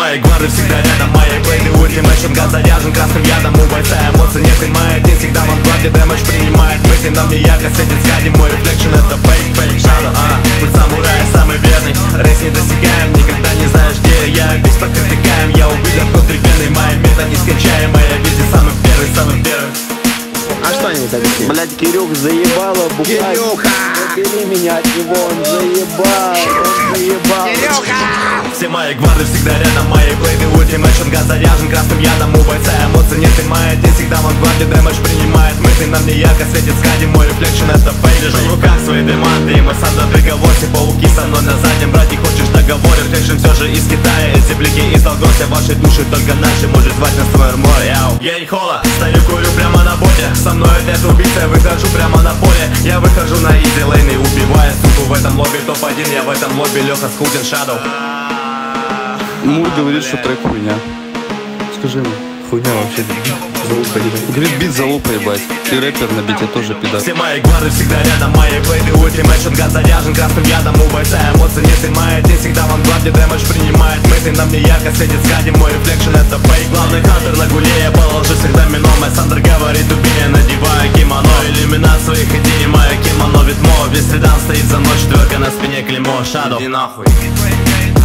моей гварды всегда рядом, мои плейды ультимейшн, газ заряжен красным ядом. У бойца эмоций не понимает, не всегда в анплаге дэмэдж принимает. Мысли нам не ярко светит сзади, мой рефлекшн это фейк шадо. Путь самурая самый верный, рейс не достигаем, никогда не знаешь где я. Весь пока втыкаем, я увидел внутривенный, моя мета нескончаемая, везде самый первый, самый первый. А что-нибудь объясни. Блять, Кирюх заебало бухать. Кирюха! Убери меня от него, он заебал. Кирюха! Все мои гварды всегда рядом, мои плейды ультимейшн, газ заряжен красным ядом. У бойца эмоций не понимает, не всегда в анплаге дэмэдж принимает. Мысли нам не ярко светит скади, мой рефлекшн это фейк. Держу в руках свои деманты, и мы сам за приговор. Все пауки со мной на заднем, брать не хочешь договор. Рефлекшн все же из Китая, эти блики из Долгося. Ваши души только наши, может звать нас твой море. Я не хола, стою курю прямо на боте. Со мной это убийца, я выхожу прямо на поле. Я выхожу на изи лейн и убиваю суку в этом лобби. Топ-1, я в этом лобби, Леха Скутин, Shadow. Мур говорит, что трек хуйня. Скажи ему. Хуйня вообще. Залупа, Говорит, бит залупа, ебать. И рэпер на бите тоже пидор. Все мои гварды всегда рядом, мои плейды ультимейшн, газ заряжен красным ядом. У бойца эмоций не понимает, не всегда в анплаге дэмэдж принимает. Мысли нам не ярко светит скади, мой рефлекшн это фейк. Главный хантер на гуле, я положу всегда мино. Мой Сандер говорит, убей, я надеваю кимоно. Иллюминат своих идей, мое кимоно ветмо. Весь седан стоит за мной, четверка на спине клеймо. Shadow, иди нахуй.